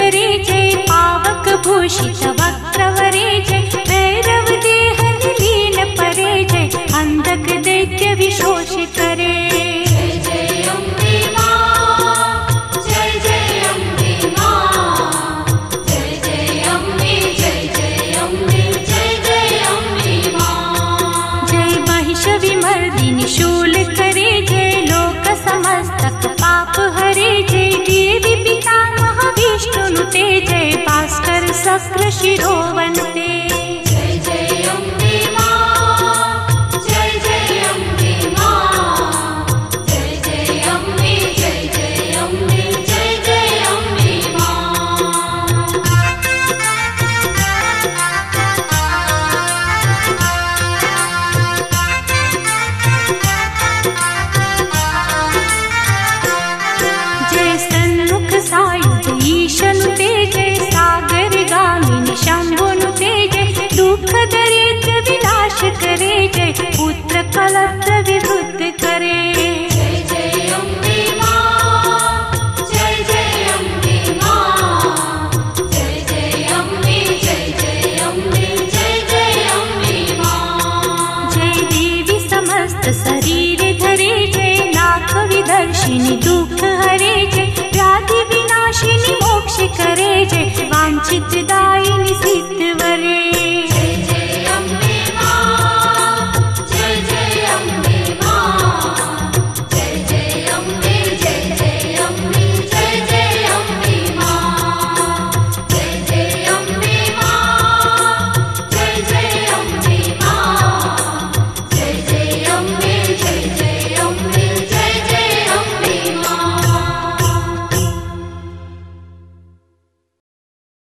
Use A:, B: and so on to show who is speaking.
A: करे जय, पावक भूषित वक्त्रवरे जय, भैरव देह लीन परे जय, अंधक दैत्य विशोष करे।
B: जय जय अम्बे मां, जय जय अम्बे मां, जय जय अम्बे, जय जय अम्बे, जय जय अम्बे मां।
A: जय महिष विमर्दिनी शूल करे जय, लोक समस्तक पाप हरे जय, देवी पितामह विष्णुनुते जय, भास्कर शक्र शिरोवन्ते।
B: जय जय अम्बे मां, जय जय अम्बे मां, जय जय अम्बे, जय जय अम्बे, जय जय अम्बे मां।
A: जय सन्मुख सायुध ईशनुते जय, सागर गामिनी शंभुनुते जय, दुख दरिद्र विनाश करे जय, पुत्र कलत्र विवृद्ध करे।
B: जय जय अम्बे मां, जय जय अम्बे मां, जय जय अम्बे, जय जय अम्बे, जय जय अम्बे मां।
A: जय देवी समस्त शरीर धरे जय, नाथ विदर्शिनी दुख हरे जय, व्याधि विनाशिनी मोक्ष करे जय, वांछित दायिनी